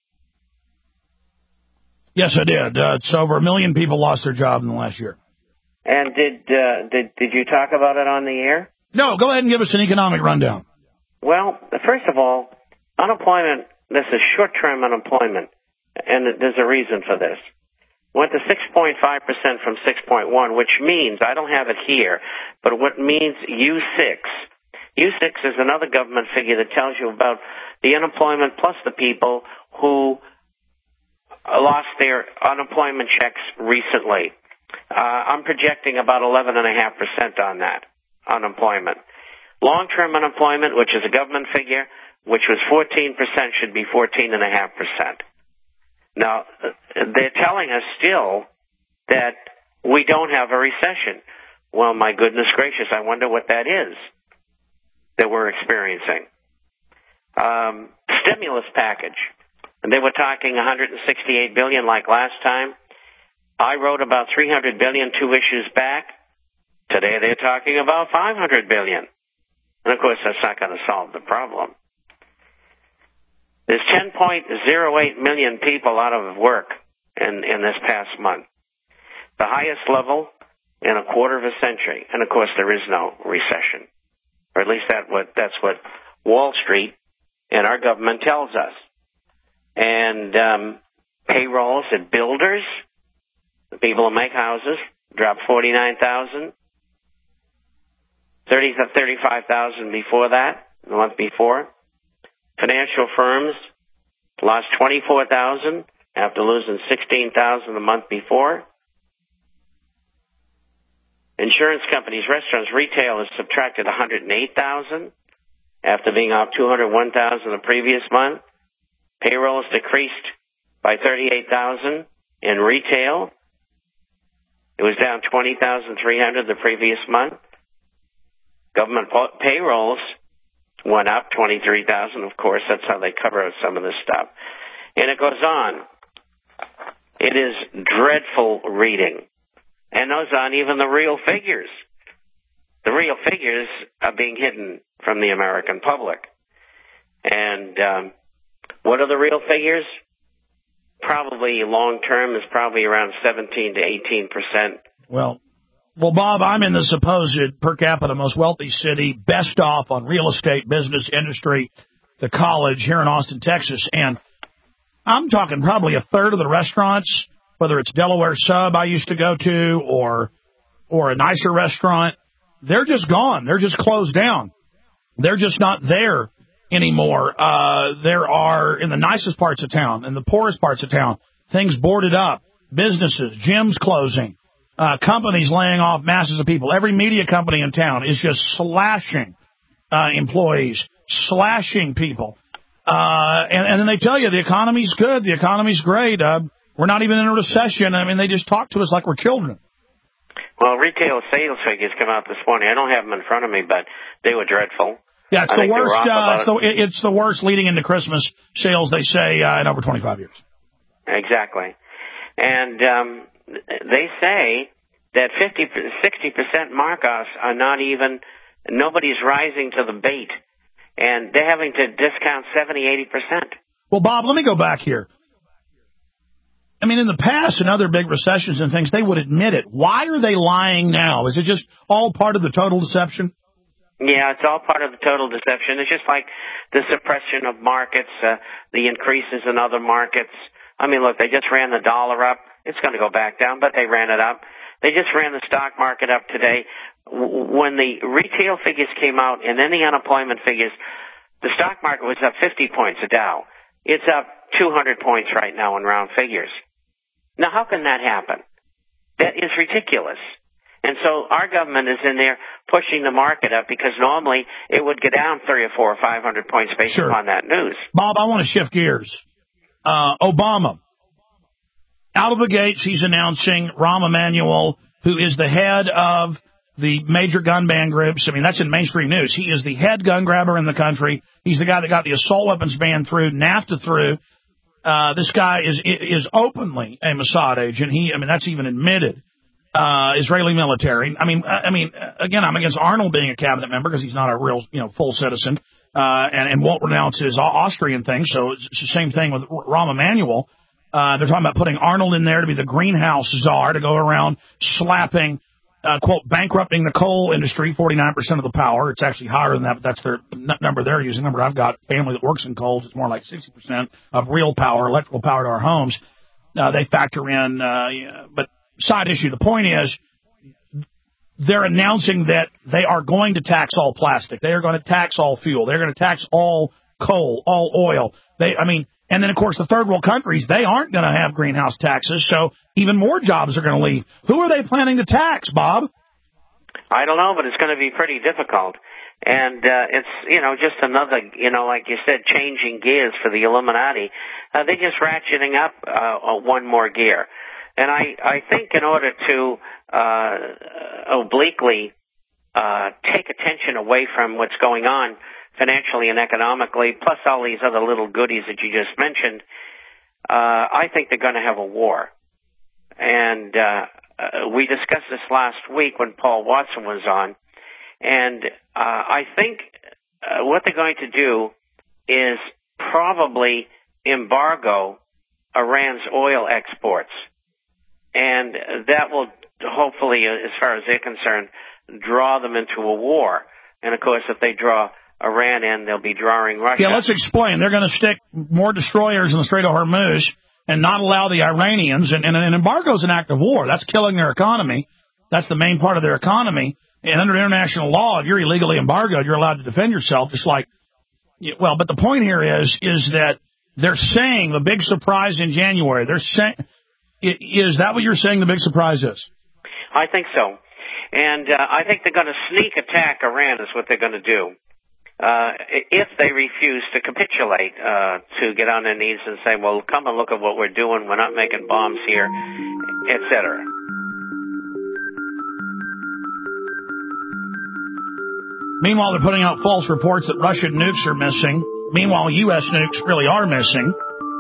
Yes, I did. Uh, it's over a million people lost their job in the last year. And did uh, did did you talk about it on the air? No, go ahead and give us an economic rundown. Well, first of all, unemployment, this is short-term unemployment, and there's a reason for this. Went to six point five percent from six point one, which means, I don't have it here, but what means U six. U six is another government figure that tells you about the unemployment plus the people who lost their unemployment checks recently. Uh, I'm projecting about eleven point five percent on that unemployment. Long-term unemployment, which is a government figure, which was fourteen percent, should be fourteen point five percent. Now, they're telling us still that we don't have a recession. Well, my goodness gracious, I wonder what that is that we're experiencing. Um, stimulus package. And they were talking one hundred sixty-eight billion dollars like last time. I wrote about three hundred billion dollars two issues back. Today they're talking about five hundred billion dollars. And, of course, that's not going to solve the problem. There's ten point oh eight million people out of work in, in this past month. The highest level in a quarter of a century. And, of course, there is no recession. Or at least that what that's what Wall Street and our government tells us. And um, payrolls at builders, the people who make houses, dropped forty-nine thousand, thirty to thirty-five thousand before that, the month before. Financial firms lost twenty-four thousand after losing sixteen thousand the month before. Insurance companies, restaurants, retail has subtracted one hundred eight thousand after being off two hundred one thousand the previous month. Payrolls decreased by thirty-eight thousand in retail. It was down twenty thousand three hundred the previous month. Government payrolls went up twenty-three thousand. Of course, that's how they cover some of this stuff. And it goes on. It is dreadful reading. And those aren't even the real figures. The real figures are being hidden from the American public. And um, what are the real figures? Probably long term is probably around seventeen to eighteen percent. Well, well, Bob, I'm in the supposed per capita most wealthy city, best off on real estate, business, industry, the college here in Austin, Texas, and I'm talking probably a third of the restaurants, whether it's Delaware Sub I used to go to or or a nicer restaurant, they're just gone. They're just closed down. They're just not there anymore. Uh, there are, in the nicest parts of town, in the poorest parts of town, things boarded up, businesses, gyms closing, uh, companies laying off masses of people. Every media company in town is just slashing uh, employees, slashing people. Uh, and, and then they tell you the economy's good, the economy's great. Uh, we're not even in a recession. I mean, they just talk to us like we're children. Well, retail sales figures come out this morning. I don't have them in front of me, but they were dreadful. Yeah, it's I the worst. Uh, it's, it. the, it's the worst leading into Christmas sales, they say, uh, in over twenty-five years. Exactly, and um, they say that fifty, sixty percent markups are not even. Nobody's rising to the bait, and they're having to discount seventy, eighty percent. Well, Bob, let me go back here. I mean, in the past and other big recessions and things, they would admit it. Why are they lying now? Is it just all part of the total deception? Yeah, it's all part of the total deception. It's just like the suppression of markets, uh, the increases in other markets. I mean, look, they just ran the dollar up. It's going to go back down, but they ran it up. They just ran the stock market up today. When the retail figures came out and then the unemployment figures, the stock market was up fifty points, a Dow. It's up two hundred points right now in round figures. Now, how can that happen? That is ridiculous. And so our government is in there pushing the market up because normally it would go down three or four or five hundred points based sure. upon that news. Bob, I want to shift gears. Uh, Obama, out of the gates, he's announcing Rahm Emanuel, who is the head of the major gun ban groups. I mean, that's in mainstream news. He is the head gun grabber in the country. He's the guy that got the assault weapons ban through, NAFTA through. Uh, this guy is is openly a Mossad agent. He, I mean, that's even admitted. Uh, Israeli military. I mean, I mean, again, I'm against Arnold being a cabinet member because he's not a real, you know, full citizen, uh, and, and won't renounce his Austrian thing. So it's the same thing with Rahm Emanuel. Uh, they're talking about putting Arnold in there to be the greenhouse czar to go around slapping, uh, quote, bankrupting the coal industry, forty-nine percent of the power. It's actually higher than that, but that's their n- number they're using. Number I've got, family that works in coal, it's more like sixty percent of real power, electrical power to our homes. Uh, they factor in, uh, yeah, but side issue. The point is, they're announcing that they are going to tax all plastic. They are going to tax all fuel. They're going to tax all coal, all oil. They, I mean, and then of course the third world countries, they aren't going to have greenhouse taxes, so even more jobs are going to leave. Who are they planning to tax, Bob? I don't know, but it's going to be pretty difficult. And uh, it's, you know, just another, you know, like you said, changing gears for the Illuminati. Uh, they're just ratcheting up uh, one more gear. And I, I think in order to uh, obliquely uh, take attention away from what's going on financially and economically, plus all these other little goodies that you just mentioned, uh, I think they're going to have a war. And uh, uh, we discussed this last week when Paul Watson was on. And uh, I think uh, what they're going to do is probably embargo Iran's oil exports. And that will hopefully, as far as they're concerned, draw them into a war. And, of course, if they draw Iran in, they'll be drawing Russia. Yeah, let's explain. They're going to stick more destroyers in the Strait of Hormuz and not allow the Iranians. And, and an embargo is an act of war. That's killing their economy. That's the main part of their economy. And under international law, if you're illegally embargoed, you're allowed to defend yourself, just like, well, but the point here is, is that they're saying the big surprise in January. They're saying, is that what you're saying the big surprise is? I think so. And uh, I think they're going to sneak attack Iran is what they're going to do. Uh, if they refuse to capitulate, uh, to get on their knees and say, well, come and look at what we're doing. We're not making bombs here, et cetera. Meanwhile, they're putting out false reports that Russian nukes are missing. Meanwhile, U S nukes really are missing.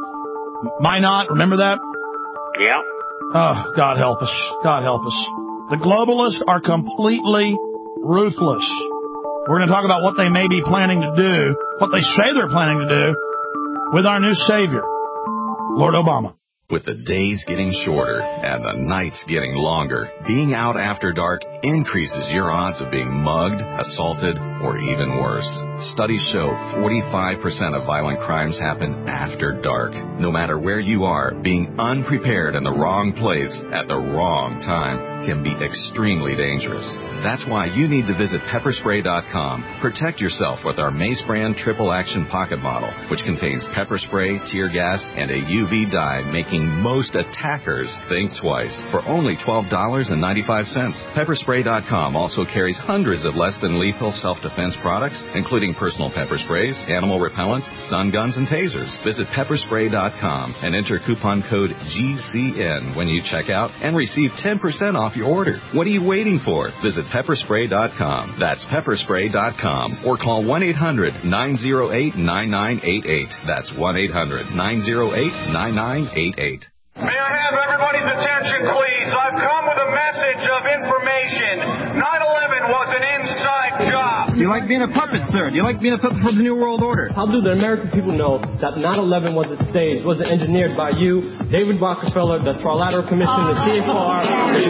Minot, remember that? Yeah. Oh, God help us. God help us. The globalists are completely ruthless. We're going to talk about what they may be planning to do, what they say they're planning to do, with our new savior, Lord Obama. With the days getting shorter and the nights getting longer, being out after dark increases your odds of being mugged, assaulted, or even worse. Studies show forty-five percent of violent crimes happen after dark. No matter where you are, being unprepared in the wrong place at the wrong time can be extremely dangerous. That's why you need to visit pepper spray dot com. Protect yourself with our Mace brand triple action pocket model, which contains pepper spray, tear gas, and a U V dye, making most attackers think twice for only twelve dollars and ninety-five cents. pepper spray dot com also carries hundreds of less than lethal self-defense products, including personal pepper sprays, animal repellents, stun guns, and tasers. Visit pepper spray dot com and enter coupon code G C N when you check out and receive ten percent off your order. What are you waiting for? Visit pepper spray dot com. That's pepper spray dot com. Or call one eight hundred nine oh eight nine nine eight eight. That's one eight hundred nine oh eight nine nine eight eight. May I have everybody's attention, please? I've come with a message of information. nine eleven was an inside job. Do you like being a puppet, sir? Do you like being a puppet for the New World Order? How do the American people know that nine eleven was a stage, was engineered by you, David Rockefeller, the Trilateral Commission, the C F R? The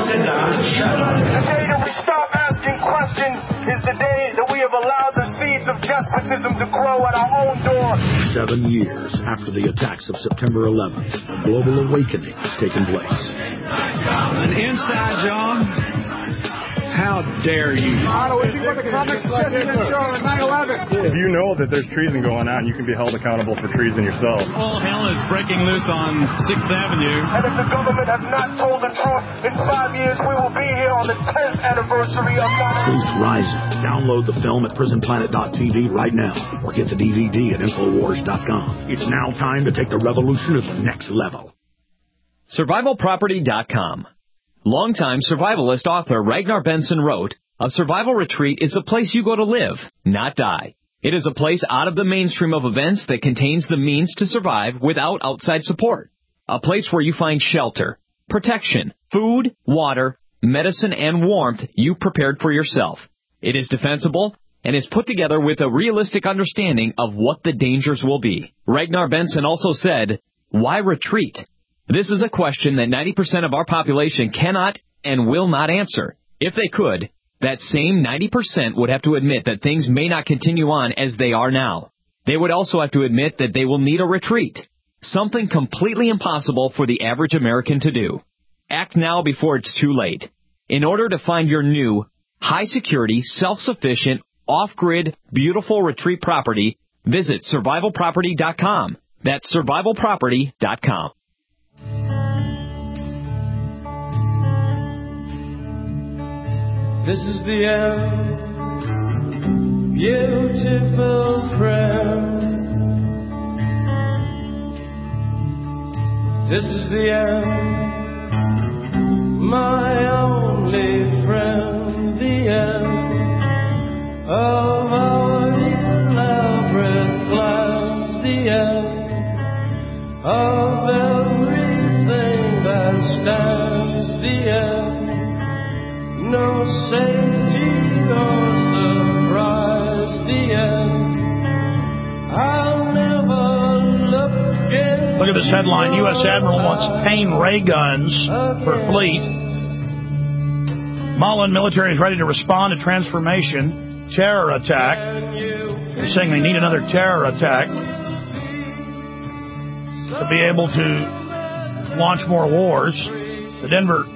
day that we stop asking questions is the day that we have allowed the seeds of despotism to grow at our own door. Seven years after the attacks of September eleventh, a global awakening has taken place. An inside job? How dare you? Otto, if you were the comic president of nine eleven. If you know that there's treason going on, you can be held accountable for treason yourself. All hell is breaking loose on sixth Avenue. And if the government has not told the truth, in five years we will be here on the tenth anniversary of nine eleven. Truth Rising. Download the film at prison planet dot t v right now, or get the D V D at infowars dot com. It's now time to take the revolution to the next level. survival property dot com. Longtime survivalist author Ragnar Benson wrote, "A survival retreat is a place you go to live, not die. It is a place out of the mainstream of events that contains the means to survive without outside support. A place where you find shelter, protection, food, water, medicine, and warmth you prepared for yourself. It is defensible and is put together with a realistic understanding of what the dangers will be." Ragnar Benson also said, "Why retreat? This is a question that ninety percent of our population cannot and will not answer. If they could, that same ninety percent would have to admit that things may not continue on as they are now. They would also have to admit that they will need a retreat, something completely impossible for the average American to do. Act now before it's too late. In order to find your new, high-security, self-sufficient, off-grid, beautiful retreat property, visit survival property dot com. That's survival property dot com. This is the end, beautiful friend. This is the end, my only friend. The end of our elaborate plans. The end of everything that stands. The end. No safety or surprise, the end. I'll never look again. Look at this headline. U S Admiral wants Pain ray guns for fleet. Mullen military is ready to respond to transformation terror attack. They're saying they need another terror attack to be able to launch more wars. The Denver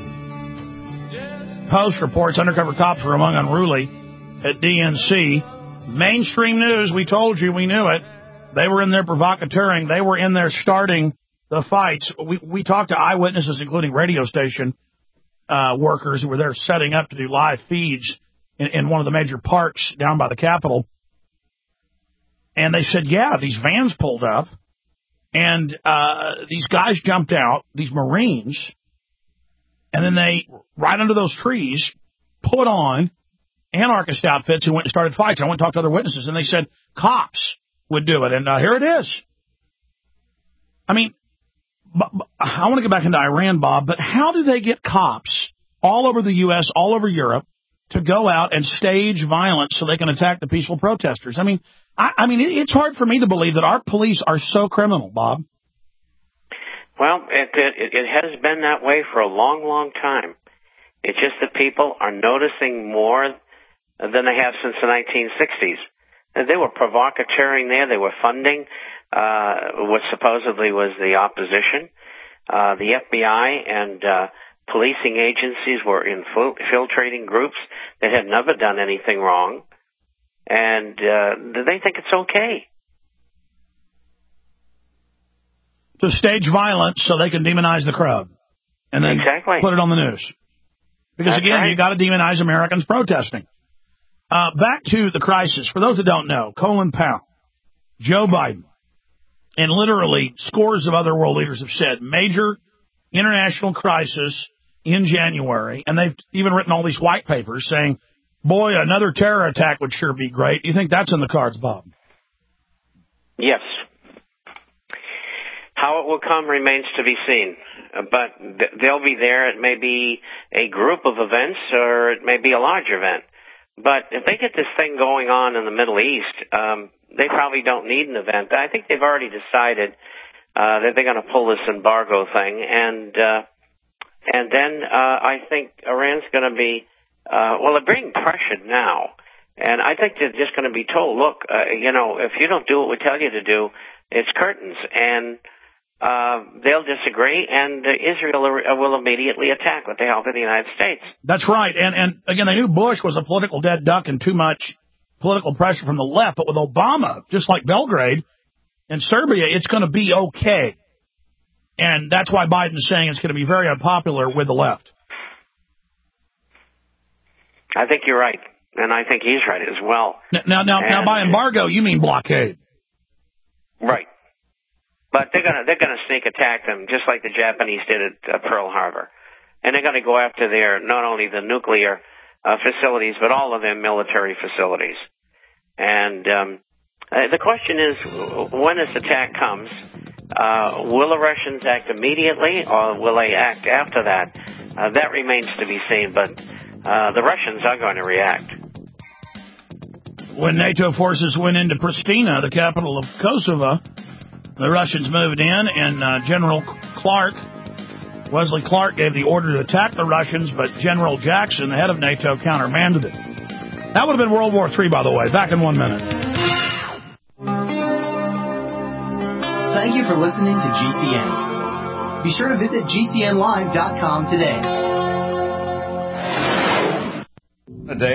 Post reports undercover cops were among unruly at D N C. Mainstream news, we told you, we knew it. They were in there provocateuring. They were in there starting the fights. We, we talked to eyewitnesses, including radio station uh, workers who were there setting up to do live feeds in, in one of the major parks down by the Capitol. And they said, yeah, these vans pulled up, and uh, these guys jumped out, these Marines, and then they, right under those trees, put on anarchist outfits and went and started fights. I went and talked to other witnesses, and they said cops would do it, and uh, here it is. I mean, b- b- I want to get back into Iran, Bob, but how do they get cops all over the U S, all over Europe, to go out and stage violence so they can attack the peaceful protesters? I mean, I, I mean, it, it's hard for me to believe that our police are so criminal, Bob. Well, it, it, it has been that way for a long, long time. It's just that people are noticing more than they have since the nineteen sixties. They were provocateuring there. They were funding uh, what supposedly was the opposition. Uh, the F B I and uh, policing agencies were infiltrating groups that had never done anything wrong, and uh, they think it's okay to stage violence so they can demonize the crowd and then exactly. put it on the news. Because, That's again, right. you got to demonize Americans protesting. Uh, back to the crisis. For those that don't know, Colin Powell, Joe Biden, and literally scores of other world leaders have said major international crisis in January, and they've even written all these white papers saying, boy, another terror attack would sure be great. Do you think that's in the cards, Bob? Yes. How it will come remains to be seen, but th- they'll be there. It may be a group of events or it may be a large event. But if they get this thing going on in the Middle East, um, they probably don't need an event. I think they've already decided uh, that they're going to pull this embargo thing, and uh, and then uh, I think Iran's going to be uh, well, they're being pressured now, and I think they're just going to be told, look, uh, you know, if you don't do what we tell you to do, it's curtains, and Uh, they'll disagree, and uh, Israel will immediately attack with the help of the United States. That's right. And, and again, they knew Bush was a political dead duck and too much political pressure from the left. But with Obama, just like Belgrade and Serbia, it's going to be okay. And that's why Biden's saying it's going to be very unpopular with the left. I think you're right. And I think he's right as well. Now, now, and, now by embargo, you mean blockade. Right. But they're gonna they're gonna sneak attack them just like the Japanese did at uh, Pearl Harbor, and they're gonna go after their not only the nuclear uh, facilities but all of their military facilities. And um, uh, the question is, when this attack comes, uh, will the Russians act immediately or will they act after that? Uh, that remains to be seen. But uh, the Russians are going to react. When NATO forces went into Pristina, the capital of Kosovo, the Russians moved in, and uh, General Clark, Wesley Clark, gave the order to attack the Russians, but General Jackson, the head of NATO, countermanded it. That would have been World War Three, by the way. Back in one minute. Thank you for listening to G C N. Be sure to visit G C N live dot com today. A day